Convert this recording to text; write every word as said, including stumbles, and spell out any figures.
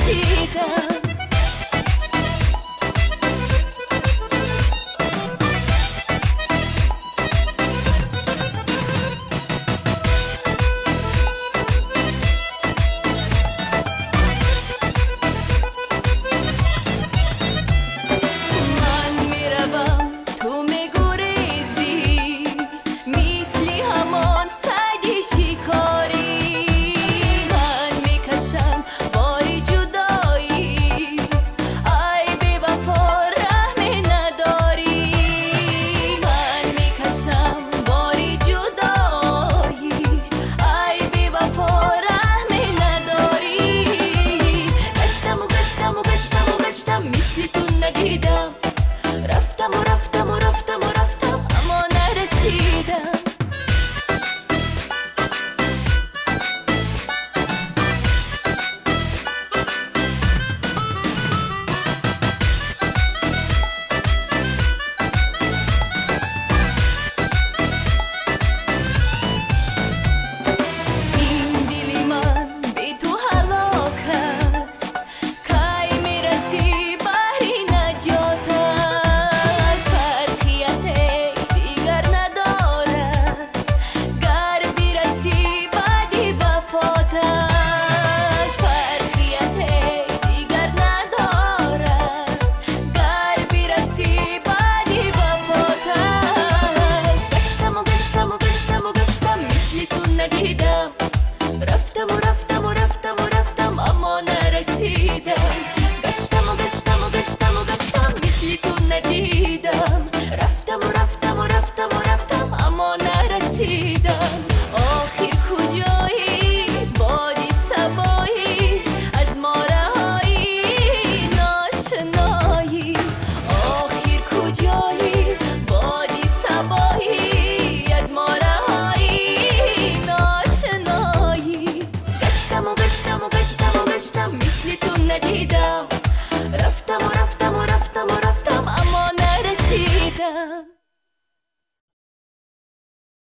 نرسیدم. مثل تو ندیدم، رفتم و رفتم و رفتم و رفتم اما نرسیدم. این دلی من بی تو هلاک است، کی میرسی بحری نجاتش، فرقیت دیگر ندارد گر برسی بعدی وفاتش، فرقیت دیگر ندارد گر برسی بعدی وفاتش. گشتم و گشتم و گشتم و گشتم مثل تو ندیدم، رفتم و رفتم و رفتم و رفتم اما نرسیدم. گشتم و گشتم و گشتم و گشتم مثل تو ندیدم، رفتم و رفتم و رفتم و رفتم اما نرسیدم. آخر کجایی بادی صبایی از ما رهایی ناشنایی، آخر کجایی بادی صبایی از ما رهایی ناشنایی. گشتم و گشتم و گشتم و گشتم مثل تو ندیدم.